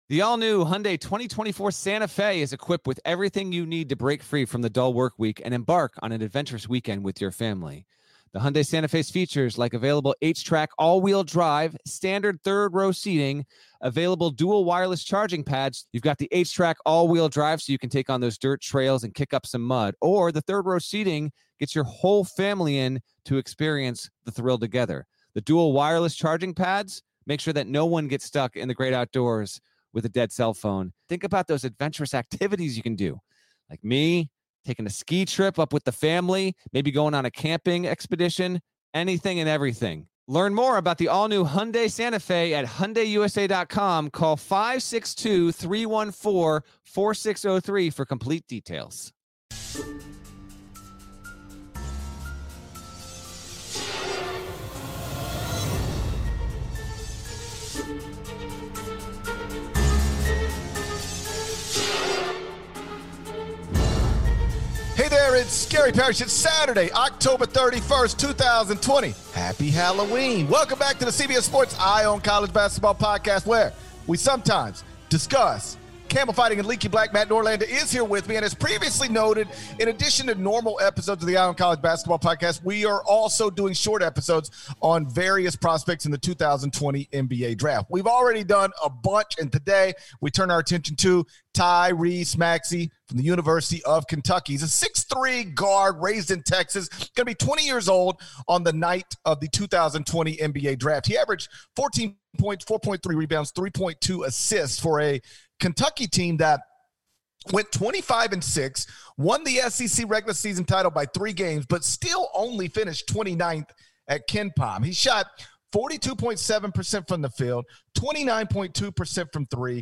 The all-new Hyundai 2024 Santa Fe is equipped with everything you need to break free from the dull work week and embark on an adventurous weekend with your family. The Hyundai Santa Fe's features like available H-Track all-wheel drive, standard third-row seating, available dual wireless charging pads. You've got the H-Track all-wheel drive so you can take on those dirt trails and kick up some mud. Or the third-row seating gets your whole family in to experience the thrill together. The dual wireless charging pads make sure that no one gets stuck in the great outdoors with a dead cell phone. Think about those adventurous activities you can do. Like me, taking a ski trip up with the family, maybe going on a camping expedition, anything and everything. Learn more about the all-new Hyundai Santa Fe at HyundaiUSA.com. Call 562-314-4603 for complete details. Hey there, it's Gary Parrish. It's Saturday, October 31st, 2020. Happy Halloween. Welcome back to the CBS Sports Eye on College Basketball podcast, where we sometimes discuss camel fighting and leaky black. Matt Norlander is here with me, and as previously noted, in addition to normal episodes of the Eye on College Basketball podcast, we are also doing short episodes on various prospects in the 2020 NBA draft. We've already done a bunch, and today we turn our attention to Tyrese Maxey from the University of Kentucky. He's a 6'3" guard raised in Texas, going to be 20 years old on the night of the 2020 NBA draft. He averaged 14 points, 4.3 rebounds, 3.2 assists for a Kentucky team that went 25-6, won the SEC regular season title by 3 games, but still only finished 29th at KenPom. He shot 42.7% from the field, 29.2% from three,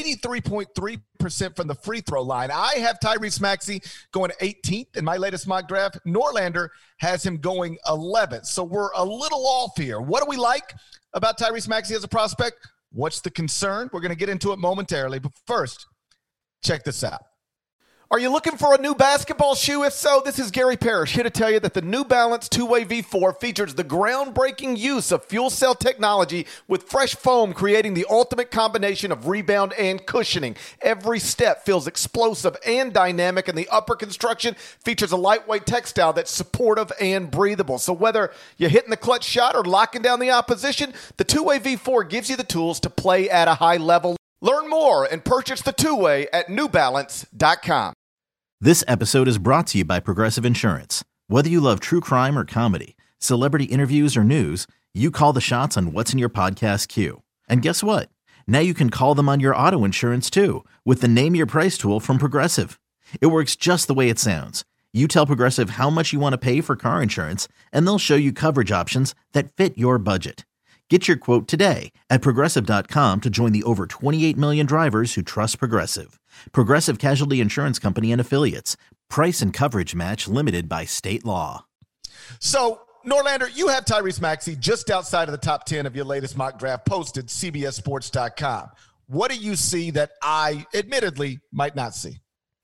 83.3% from the free throw line. I have Tyrese Maxey going 18th in my latest mock draft. Norlander has him going 11th. So we're a little off here. What do we like about Tyrese Maxey as a prospect? What's the concern? We're going to get into it momentarily. But first, check this out. Are you looking for a new basketball shoe? If so, this is Gary Parrish here to tell you that the New Balance 2-Way V4 features the groundbreaking use of fuel cell technology with fresh foam, creating the ultimate combination of rebound and cushioning. Every step feels explosive and dynamic, and the upper construction features a lightweight textile that's supportive and breathable. So whether you're hitting the clutch shot or locking down the opposition, the 2-Way V4 gives you the tools to play at a high level. Learn more and purchase the 2-Way at newbalance.com. This episode is brought to you by Progressive Insurance. Whether you love true crime or comedy, celebrity interviews or news, you call the shots on what's in your podcast queue. And guess what? Now you can call them on your auto insurance too with the Name Your Price tool from Progressive. It works just the way it sounds. You tell Progressive how much you want to pay for car insurance, and they'll show you coverage options that fit your budget. Get your quote today at Progressive.com to join the over 28 million drivers who trust Progressive. Progressive Casualty Insurance Company and Affiliates. Price and coverage match limited by state law. So, Norlander, you have Tyrese Maxey just outside of the top 10 of your latest mock draft posted, CBSSports.com. What do you see that I, admittedly, might not see?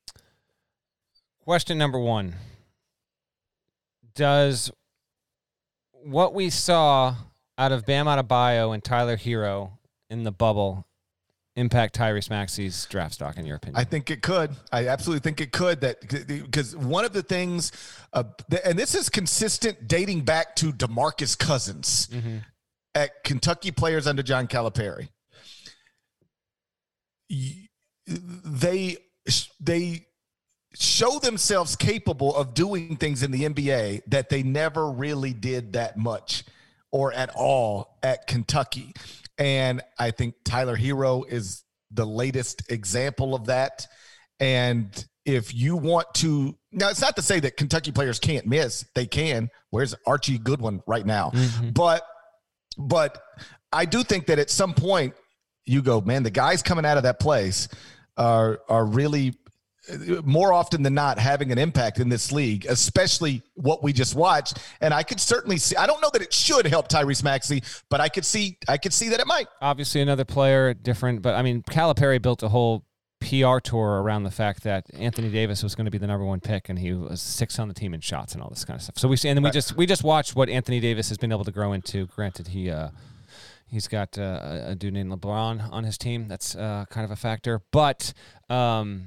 Question number one. Does what we saw out of Bam Adebayo and Tyler Hero in the bubble impact Tyrese Maxey's draft stock, in your opinion? I think it could. I absolutely think it could. Because one of the things, and this is consistent dating back to DeMarcus Cousins at Kentucky players under John Calipari. They show themselves capable of doing things in the NBA that they never really did that much or at all at Kentucky. And I think Tyler Hero is the latest example of that. And if you want to, now it's not to say that Kentucky players can't miss. They can. Where's Archie Goodwin right now? But I do think that at some point you go, man, the guys coming out of that place are really more often than not having an impact in this league, especially what we just watched. And I could certainly see, I don't know that it should help Tyrese Maxey, but I could see that it might. Obviously another player, different, but I mean, Calipari built a whole PR tour around the fact that Anthony Davis was going to be the number one pick, and he was 6th on the team in shots and all this kind of stuff. So we just watched what Anthony Davis has been able to grow into. Granted, he He's got a dude named LeBron on his team. That's kind of a factor. But Tyler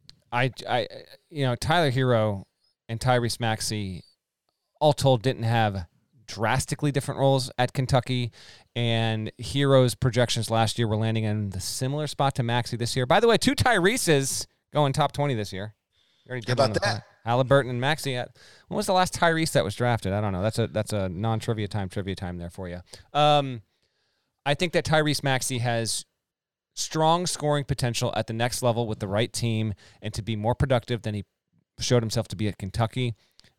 Herro and Tyrese Maxey, all told, didn't have drastically different roles at Kentucky. And Herro's projections last year were landing in the similar spot to Maxey this year. By the way, 2 Tyreses going top 20 this year. How about that? Halliburton and Maxey. When was the last Tyrese that was drafted? I don't know. That's a non-trivia time there for you. I think that Tyrese Maxey has strong scoring potential at the next level with the right team and to be more productive than he showed himself to be at Kentucky.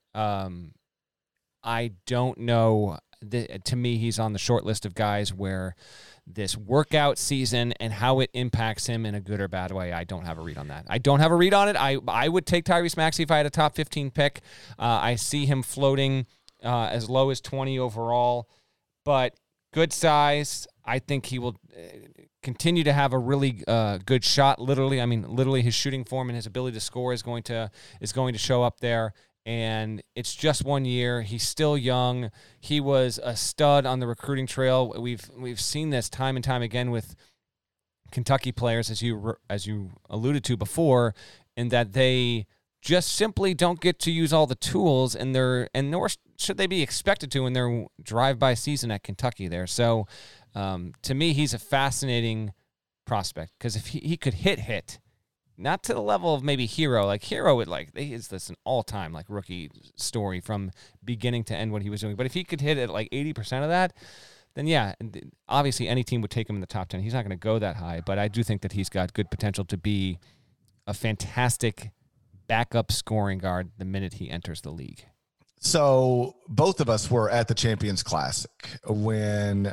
I don't know. To me, he's on the short list of guys where this workout season and how it impacts him in a good or bad way, I don't have a read on that. I don't have a read on it. I would take Tyrese Maxey if I had a top 15 pick. I see him floating as low as 20 overall, but good size. I think he will continue to have a really good shot. Literally his shooting form and his ability to score is going to show up there. And it's just 1 year. He's still young. He was a stud on the recruiting trail. We've seen this time and time again with Kentucky players, as you alluded to before, in that they just simply don't get to use all the tools, and nor should they be expected to in their drive-by season at Kentucky there. So, to me, he's a fascinating prospect because if he could hit. Not to the level of maybe Herro. Like Herro is this an all-time rookie story from beginning to end what he was doing. But if he could hit at 80% of that, then yeah, obviously any team would take him in the top 10. He's not going to go that high, but I do think that he's got good potential to be a fantastic backup scoring guard the minute he enters the league. So both of us were at the Champions Classic when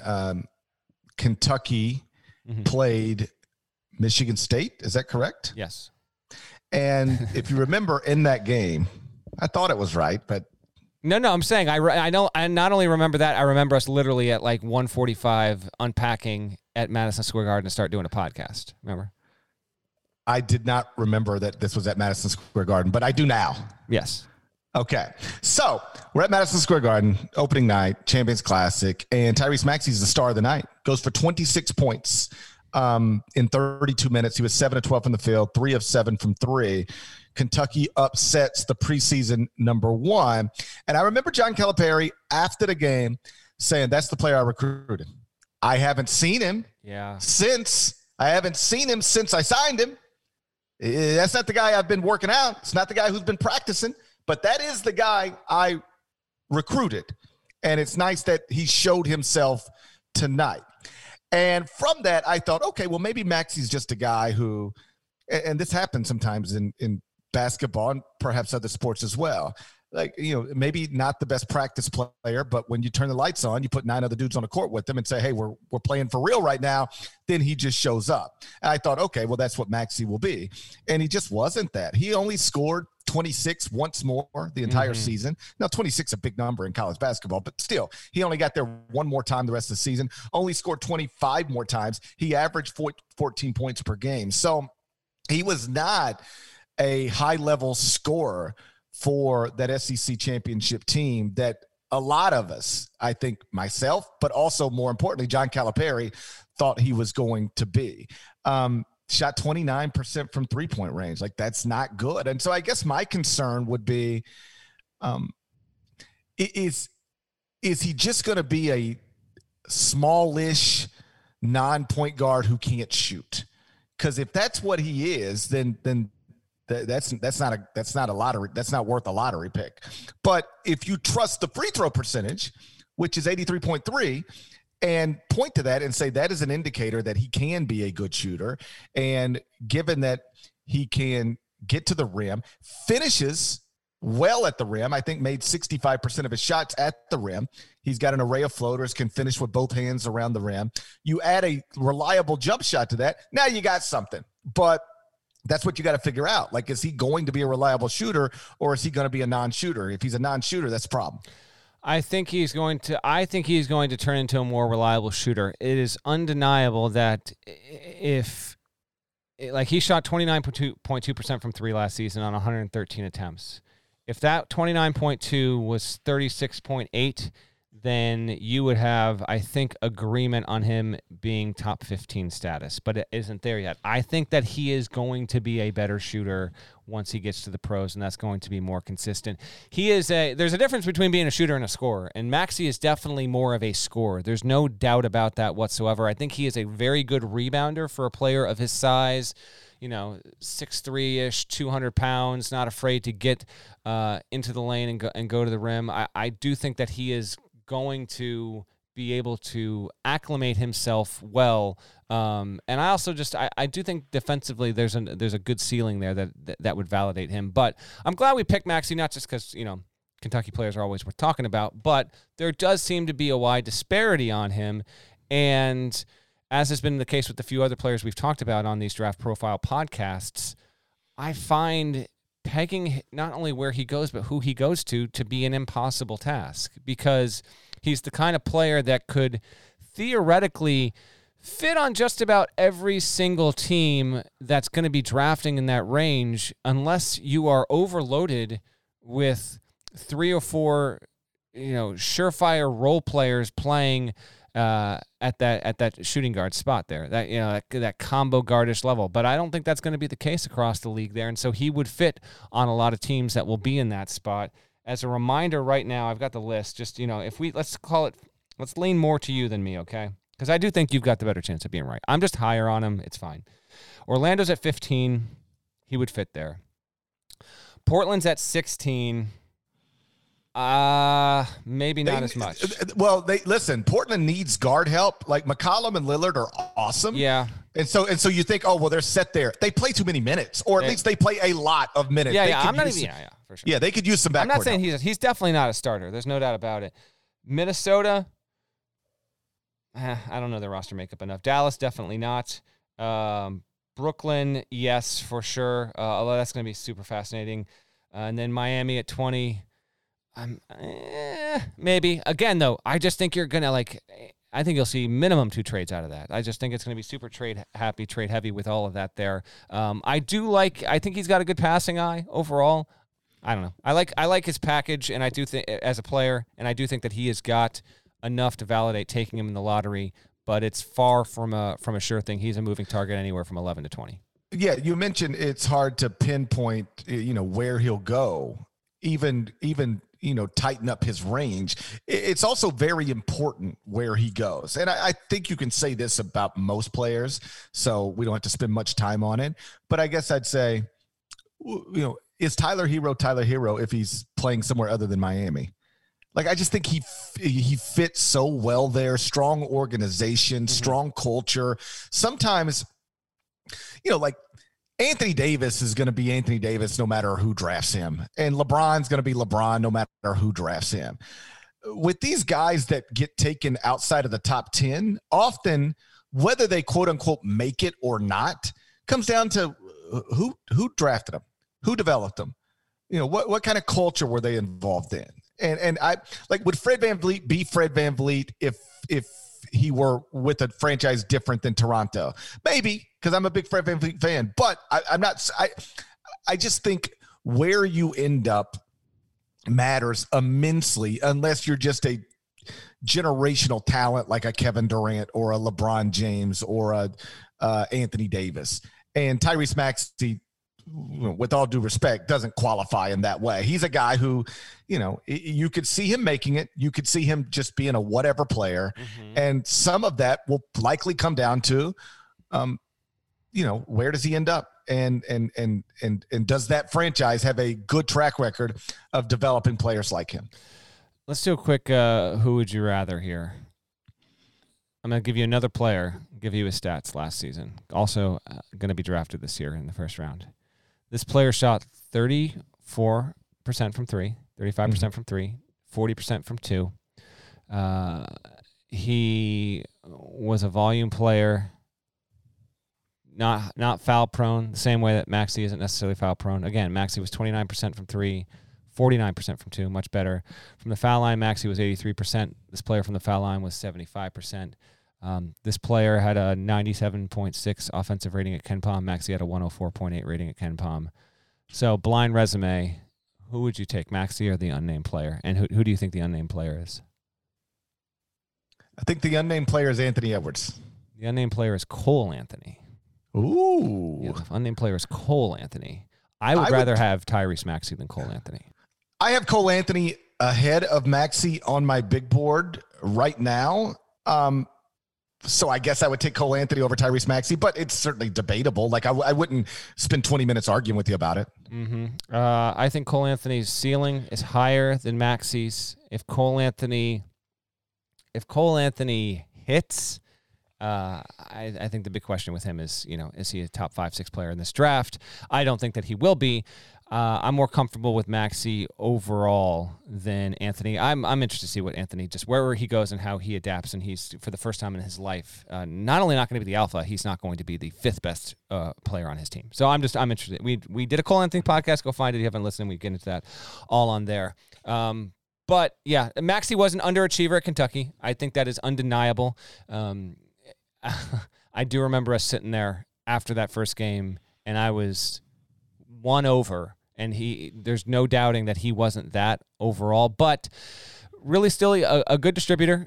Kentucky played Michigan State. Is that correct? Yes. And if you remember in that game, I thought it was right, but no, I'm saying I know. I not only remember that, I remember us literally at 1:45 unpacking at Madison Square Garden to start doing a podcast. Remember? I did not remember that this was at Madison Square Garden, but I do now. Yes. Okay. So we're at Madison Square Garden, opening night, Champions Classic, and Tyrese Maxey is the star of the night. Goes for 26 points. In 32 minutes. He was 7 of 12 from the field, 3 of 7 from 3. Kentucky upsets the preseason number 1. And I remember John Calipari after the game saying, that's the player I recruited. I haven't seen him since I signed him. That's not the guy I've been working out. It's not the guy who's been practicing, but that is the guy I recruited. And it's nice that he showed himself tonight. And from that, I thought, okay, well, maybe Maxey's just a guy who, and this happens sometimes in basketball and perhaps other sports as well. Maybe not the best practice player, but when you turn the lights on, you put 9 other dudes on the court with them and say, hey, we're playing for real right now. Then he just shows up. And I thought, okay, well, that's what Maxey will be. And he just wasn't that. He only scored 26 once more the entire season. Now, 26 is a big number in college basketball, but still, he only got there one more time the rest of the season, only scored 25 more times. He averaged 14 points per game. So he was not a high-level scorer for that SEC championship team that a lot of us, I think myself, but also more importantly, John Calipari thought he was going to be. Shot 29% from three-point range. That's not good. And so I guess my concern would be, is he just going to be a smallish non-point guard who can't shoot? Because if that's what he is, then that's not a lottery. That's not worth a lottery pick. But if you trust the free throw percentage, which is 83.3, and point to that and say that is an indicator that he can be a good shooter, and given that he can get to the rim, finishes well at the rim, I think made 65% of his shots at the rim. He's got an array of floaters, can finish with both hands around the rim. You add a reliable jump shot to that, now you got something. But that's what you got to figure out. Is he going to be a reliable shooter, or is he going to be a non-shooter? If he's a non-shooter, that's a problem. I think he's going to turn into a more reliable shooter. It undeniable that if he shot 29.2% from 3 last season on 113 attempts. If that 29.2 was 36.8, then you would have, I think, agreement on him being top 15 status, but it isn't there yet. I think that he is going to be a better shooter once he gets to the pros, and that's going to be more consistent. There's a difference between being a shooter and a scorer, and Maxey is definitely more of a scorer. There's no doubt about that whatsoever. I think he is a very good rebounder for a player of his size, 6'3"-ish, 200 pounds, not afraid to get into the lane and go to the rim. I do think that he is going to be able to acclimate himself well. And I also I do think defensively there's a good ceiling there that would validate him. But I'm glad we picked Maxey, not just because, Kentucky players are always worth talking about, but there does seem to be a wide disparity on him. And as has been the case with the few other players we've talked about on these Draft Profile podcasts, I find pegging not only where he goes, but who he goes to be an impossible task, because he's the kind of player that could theoretically fit on just about every single team that's going to be drafting in that range, unless you are overloaded with 3 or 4, surefire role players playing at that shooting guard spot there, that combo guardish level. But I don't think that's going to be the case across the league there, and so he would fit on a lot of teams that will be in that spot. As a reminder, right now I've got the list. Just let's lean more to you than me, okay? Because I do think you've got the better chance of being right. I'm just higher on him. It's fine. Orlando's at 15. He would fit there. Portland's at 16. Maybe not as much. Well, Portland needs guard help. Like McCollum and Lillard are awesome. Yeah. And so you think, oh, well, they're set there. They play too many minutes, or at least they play a lot of minutes. Yeah, I'm not even. Yeah, for sure. Yeah, they could use some backcourt. I'm not saying he's definitely not a starter. There's no doubt about it. Minnesota, I don't know their roster makeup enough. Dallas, definitely not. Brooklyn, yes, for sure. Although that's going to be super fascinating. And then Miami at 20. Maybe. Again, though, I just think you're going to I think you'll see minimum 2 trades out of that. I just think it's going to be super trade heavy with all of that there. I think he's got a good passing eye overall. I don't know. I like his package, and I do think as a player, and I do think that he has got enough to validate taking him in the lottery, but it's far from a sure thing. He's a moving target anywhere from 11 to 20. Yeah, you mentioned it's hard to pinpoint, where he'll go, even tighten up his range. It's also very important where he goes. And I think you can say this about most players, so we don't have to spend much time on it. But I guess I'd say, is Tyler Hero if he's playing somewhere other than Miami? Like, I just think he fits so well there. Strong organization, strong culture. Sometimes, Anthony Davis is going to be Anthony Davis no matter who drafts him. And LeBron's going to be LeBron no matter who drafts him. With these guys that get taken outside of the top 10, often whether they quote unquote make it or not comes down to who drafted them, who developed them, what kind of culture were they involved in? And I would Fred VanVleet be Fred VanVleet if he were with a franchise different than Toronto? Maybe, because I'm a big Fred VanVleet fan, but I'm not. I just think where you end up matters immensely, unless you're just a generational talent like a Kevin Durant or a LeBron James or a Anthony Davis. And Tyrese Maxey, with all due respect, doesn't qualify in that way. He's a guy who, you could see him making it. You could see him just being a whatever player. Mm-hmm. And some of that will likely come down to, where does he end up? And does that franchise have a good track record of developing players like him? Let's do a quick who would you rather here. I'm going to give you another player, give you his stats last season. Also going to be drafted this year in the first round. This player shot 34% from 3, 35% from 3, 40% from 2. He was a volume player, not foul prone, the same way that Maxey isn't necessarily foul prone. Again, Maxey was 29% from 3, 49% from 2, much better. From the foul line, Maxey was 83%. This player from the foul line was 75%. This player had a 97.6 offensive rating at KenPom. Maxey had a 104.8 rating at KenPom. So, blind resume, who would you take, Maxey or the unnamed player? And who do you think the unnamed player is? I think the unnamed player is Anthony Edwards. The unnamed player is Cole Anthony. Ooh. Yeah, the unnamed player is Cole Anthony. I would rather have Tyrese Maxey than Cole Anthony. I have Cole Anthony ahead of Maxey on my big board right now. So I guess I would take Cole Anthony over Tyrese Maxey, but it's certainly debatable. Like I wouldn't spend 20 minutes arguing with you about it. Mm-hmm. I think Cole Anthony's ceiling is higher than Maxey's. If Cole Anthony hits, I think the big question with him is, is he a top 5-6 player in this draft? I don't think that he will be. I'm more comfortable with Maxey overall than Anthony. I'm interested to see what Anthony, just wherever he goes and how he adapts. And he's, for the first time in his life, not only not going to be the alpha, he's not going to be the 5th best player on his team. So I'm interested. We did a Cole Anthony podcast. Go find it if you haven't listened. We get into that all on there. But yeah, Maxey was an underachiever at Kentucky. I think that is undeniable. I do remember us sitting there after that first game, and I was won over, and there's no doubting that he wasn't that overall, but really still a good distributor.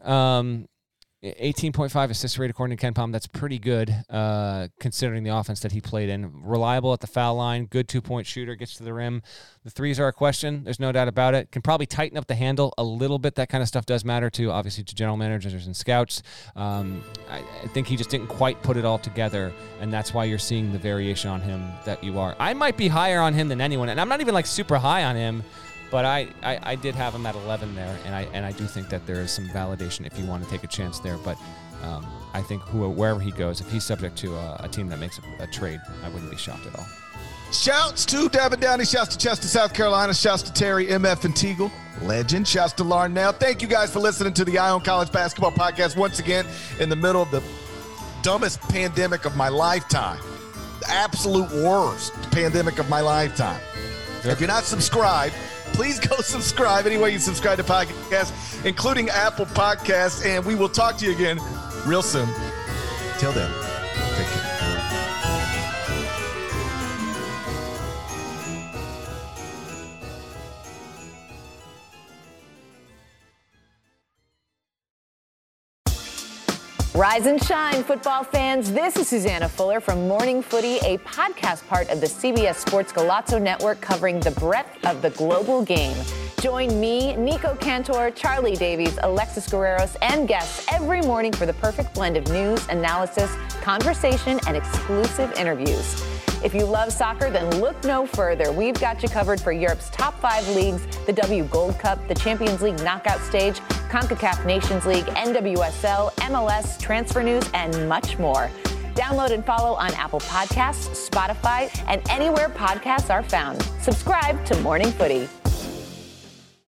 18.5 assist rate according to Ken Palm. That's pretty good considering the offense that he played in. Reliable at the foul line, good 2-point shooter, gets to the rim. The threes are a question. There's no doubt about it. Can probably tighten up the handle a little bit. That kind of stuff does matter too, obviously, to general managers and scouts. I think he just didn't quite put it all together, and that's why you're seeing the variation on him that you are. I might be higher on him than anyone, and I'm not even like super high on him. But I did have him at 11 there, and I do think that there is some validation if you want to take a chance there. But I think wherever he goes, if he's subject to a team that makes a trade, I wouldn't be shocked at all. Shouts to Devin Downey. Shouts to Chester, South Carolina. Shouts to Terry, MF, and Teagle. Legend. Shouts to Larnell. Thank you guys for listening to the Eye on College Basketball Podcast once again in the middle of the dumbest pandemic of my lifetime. The absolute worst pandemic of my lifetime. If you're not subscribed, please go subscribe anywhere you subscribe to podcasts, including Apple Podcasts, and we will talk to you again real soon. Till then, take care. Rise and shine, football fans. This is Susanna Fuller from Morning Footy, a podcast part of the CBS Sports Golazo Network covering the breadth of the global game. Join me, Nico Cantor, Charlie Davies, Alexis Guerreros, and guests every morning for the perfect blend of news, analysis, conversation, and exclusive interviews. If you love soccer, then look no further. We've got you covered for Europe's top 5 leagues, the W Gold Cup, the Champions League knockout stage, CONCACAF Nations League, NWSL, MLS, transfer news, and much more. Download and follow on Apple Podcasts, Spotify, and anywhere podcasts are found. Subscribe to Morning Footy.